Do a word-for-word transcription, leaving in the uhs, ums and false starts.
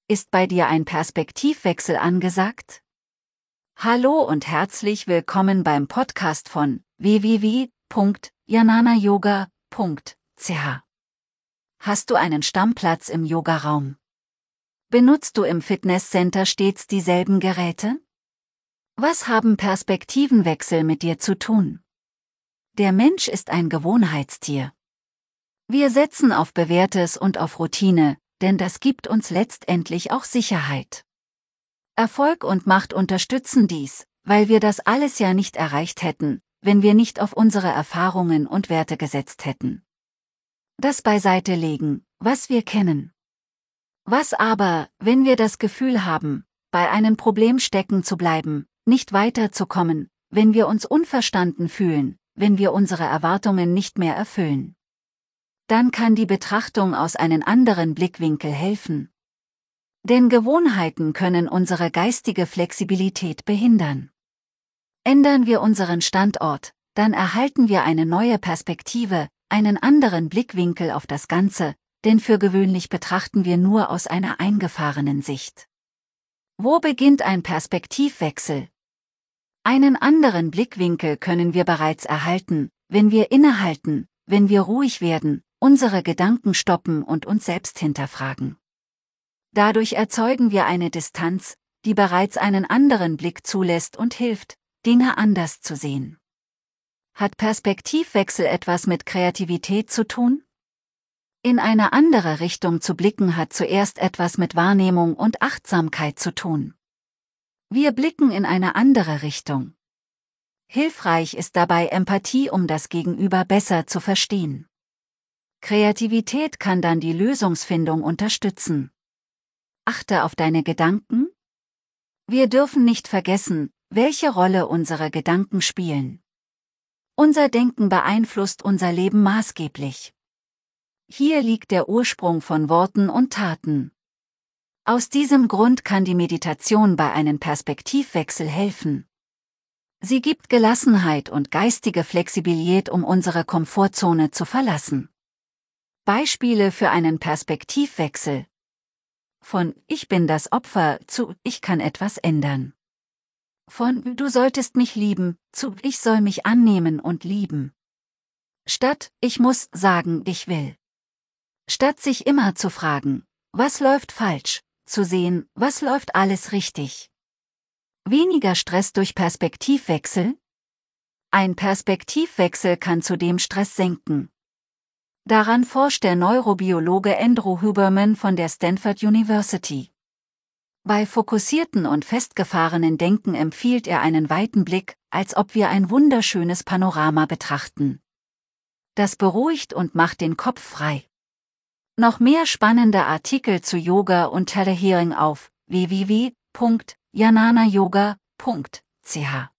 Ist bei dir ein Perspektivwechsel angesagt? Hallo und herzlich willkommen beim Podcast von w w w punkt janana yoga punkt c h. Hast du einen Stammplatz im Yogaraum? Benutzt du im Fitnesscenter stets dieselben Geräte? Was haben Perspektivenwechsel mit dir zu tun? Der Mensch ist ein Gewohnheitstier. Wir setzen auf Bewährtes und auf Routine, denn das gibt uns letztendlich auch Sicherheit. Erfolg und Macht unterstützen dies, weil wir das alles ja nicht erreicht hätten, wenn wir nicht auf unsere Erfahrungen und Werte gesetzt hätten. Das beiseite legen, was wir kennen. Was aber, wenn wir das Gefühl haben, bei einem Problem stecken zu bleiben, nicht weiterzukommen, wenn wir uns unverstanden fühlen, wenn wir unsere Erwartungen nicht mehr erfüllen? Dann kann die Betrachtung aus einem anderen Blickwinkel helfen. Denn Gewohnheiten können unsere geistige Flexibilität behindern. Ändern wir unseren Standort, dann erhalten wir eine neue Perspektive, einen anderen Blickwinkel auf das Ganze, denn für gewöhnlich betrachten wir nur aus einer eingefahrenen Sicht. Wo beginnt ein Perspektivwechsel? Einen anderen Blickwinkel können wir bereits erhalten, wenn wir innehalten, wenn wir ruhig werden, unsere Gedanken stoppen und uns selbst hinterfragen. Dadurch erzeugen wir eine Distanz, die bereits einen anderen Blick zulässt und hilft, Dinge anders zu sehen. Hat Perspektivwechsel etwas mit Kreativität zu tun? In eine andere Richtung zu blicken hat zuerst etwas mit Wahrnehmung und Achtsamkeit zu tun. Wir blicken in eine andere Richtung. Hilfreich ist dabei Empathie, um das Gegenüber besser zu verstehen. Kreativität kann dann die Lösungsfindung unterstützen. Achte auf deine Gedanken. Wir dürfen nicht vergessen, welche Rolle unsere Gedanken spielen. Unser Denken beeinflusst unser Leben maßgeblich. Hier liegt der Ursprung von Worten und Taten. Aus diesem Grund kann die Meditation bei einem Perspektivwechsel helfen. Sie gibt Gelassenheit und geistige Flexibilität, um unsere Komfortzone zu verlassen. Beispiele für einen Perspektivwechsel: Von „Ich bin das Opfer“ zu „Ich kann etwas ändern“. Von „Du solltest mich lieben“ zu „Ich soll mich annehmen und lieben“. Statt „Ich muss sagen, ich will“. Statt sich immer zu fragen, was läuft falsch, zu sehen, was läuft alles richtig. Weniger Stress durch Perspektivwechsel? Ein Perspektivwechsel kann zudem Stress senken. Daran forscht der Neurobiologe Andrew Huberman von der Stanford University. Bei fokussierten und festgefahrenen Denken empfiehlt er einen weiten Blick, als ob wir ein wunderschönes Panorama betrachten. Das beruhigt und macht den Kopf frei. Noch mehr spannende Artikel zu Yoga und Telehearing auf w w w punkt janana yoga punkt c h.